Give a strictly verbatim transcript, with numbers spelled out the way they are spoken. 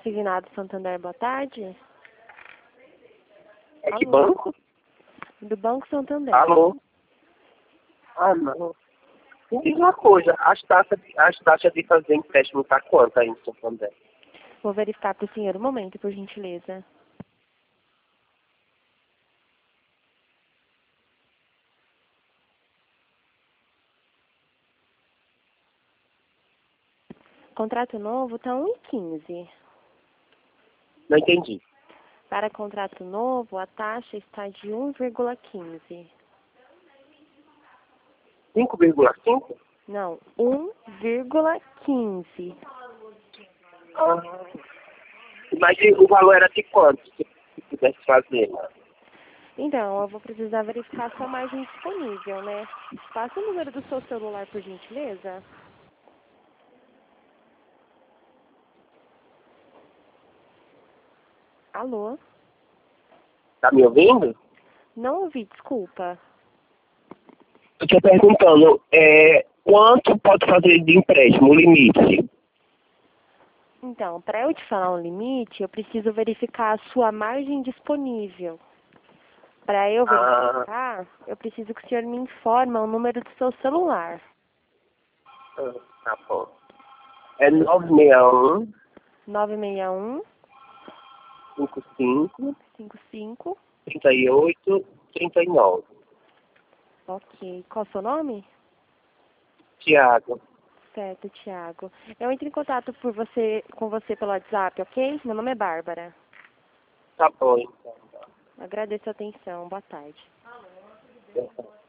Consignado Santander, boa tarde. É que Alô? banco? Do Banco Santander. Alô? Ah, não. Me diz uma coisa, as taxas, as taxas de fazer empréstimo tá quanto aí em Santander? Vou verificar para o senhor um momento, por gentileza. Contrato novo está um e quinze. Não entendi. Para contrato novo, a taxa está de um vírgula quinze. cinco vírgula cinco? Não, um vírgula quinze. Ah, mas e o valor era de quanto, se se pudesse fazer? Então, eu vou precisar verificar a sua margem disponível, né? Passa o número do seu celular, por gentileza. Alô? Tá me ouvindo? Não ouvi, desculpa. Eu tô perguntando, é, quanto pode fazer de empréstimo, o limite? Então, para eu te falar um limite, eu preciso verificar a sua margem disponível. Para eu Ah, verificar, eu preciso que o senhor me informe o número do seu celular. ah, tá bom. É nove seis um, nove seis um, cinco cinco, cinco cinco. três oito, três nove. Ok. Qual o seu nome? Tiago, Certo, Thiago. Eu entro em contato por você, com você pelo WhatsApp, ok? Meu nome é Bárbara. tá bom então. Agradeço a atenção. Boa tarde. Tá.